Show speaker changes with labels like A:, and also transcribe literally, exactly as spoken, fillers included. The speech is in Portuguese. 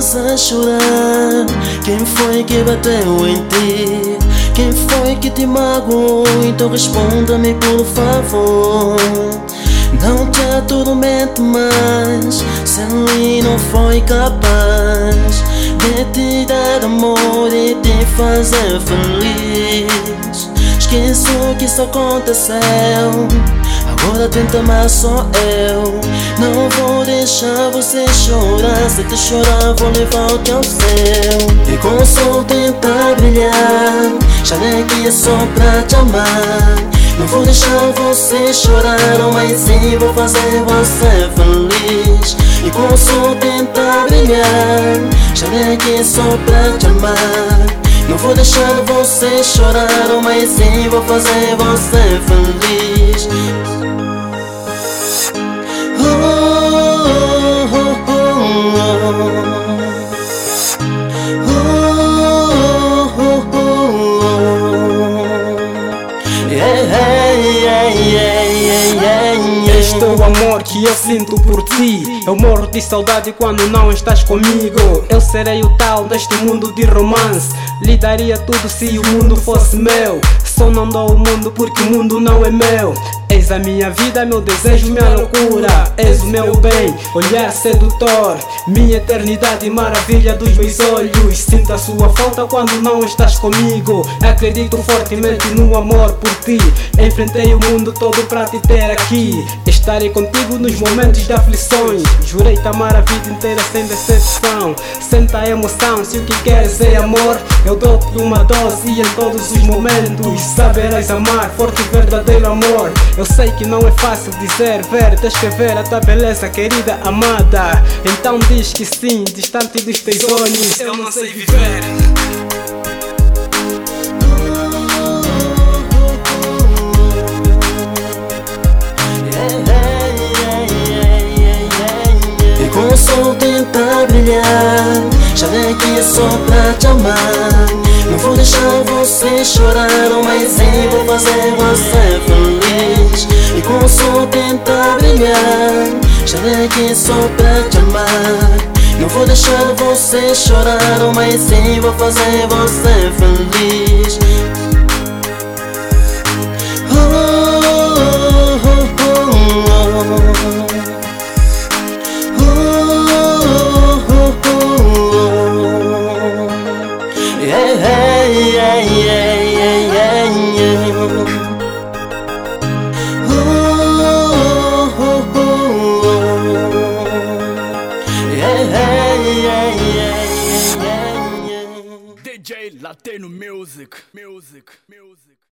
A: estavas a chorar? Quem foi que bateu em ti? Quem foi que te magoou? Então responda-me por favor. Não te atormente mais, se ele não foi capaz de te dar amor e te fazer feliz. Esqueça o que isso aconteceu, agora tenta amar só eu. Não vou deixar você chorar, se te chorar vou levar-te ao céu. E com o sol tentar brilhar, estarei aqui só pra te amar. Não vou deixar você chorar, mas sim vou fazer você feliz. E com o sol tentar brilhar, estarei aqui só pra te amar. Não vou deixar você chorar, mas sim vou fazer você feliz.
B: Este é o amor que eu sinto por ti. Eu morro de saudade quando não estás comigo. Eu serei o tal deste mundo de romance. Lhe daria tudo se o mundo fosse meu. Só não dou o mundo porque o mundo não é meu. És a minha vida, meu desejo, minha loucura. És o meu bem, olhar sedutor, minha eternidade, maravilha dos meus olhos. Sinto a sua falta quando não estás comigo. Acredito fortemente no amor por ti. Enfrentei o mundo todo pra te ter aqui. Estarei contigo nos momentos de aflições. Jurei te amar a vida inteira sem decepção. Senta a emoção, se o que queres é amor, eu dou-te uma dose e em todos os momentos saberás amar, forte e verdadeiro amor. Eu sei que não é fácil dizer, ver, descrever a tua beleza, querida amada. Então diz que sim, distante dos teus olhos eu não sei viver.
A: E com o sol tentar brilhar, estarei aqui só pra te amar. Não vou deixar você chorar, mas sim vou fazer você feliz. E com o sol tentar brilhar, estarei aqui só pra te amar. Não vou deixar você chorar, mas sim vou fazer você feliz.
C: D J Latino Music, Music, Music.